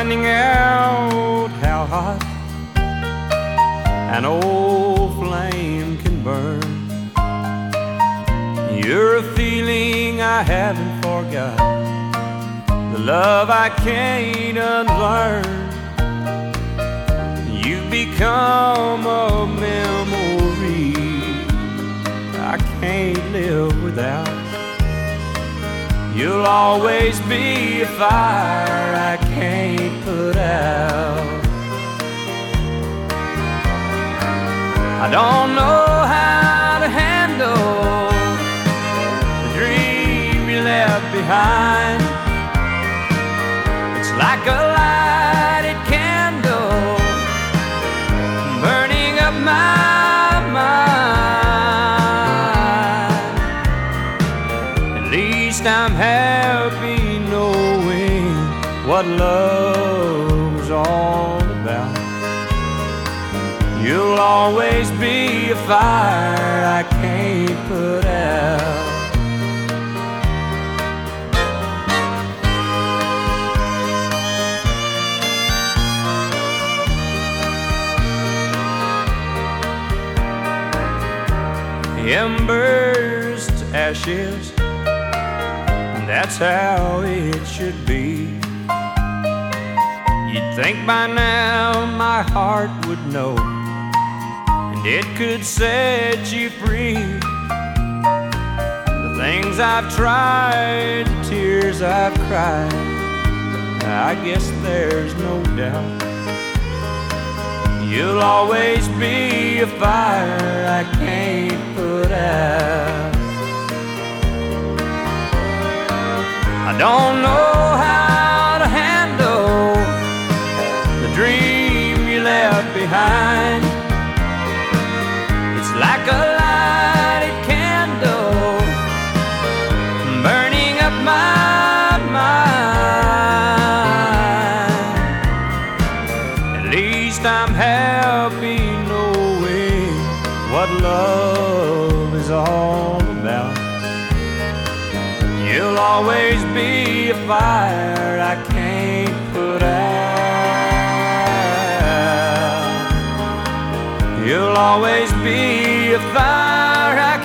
finding out how hot an old flame can burn. You're a feeling I haven't forgot, the love I can't unlearn. You've become a memory I can't live without. You'll always be a fire I can't put out. I don't know how to handle the dream you left behind. It's like a lighted candle burning up my mind. At least I'm happy knowing what love's all about. You'll always be a fire I can't put out. Embers to ashes, that's how it should be. You'd think by now my heart would know, and it could set you free. The things I've tried, the tears I've cried, I guess there's no doubt. You'll always be a fire I can't put out. I don't know how to handle the dream you left behind. It's like a lighted candle burning up my mind. At least I'm happy knowing what love is all about. You'll always be a fire I can't put out. You'll always be a fire I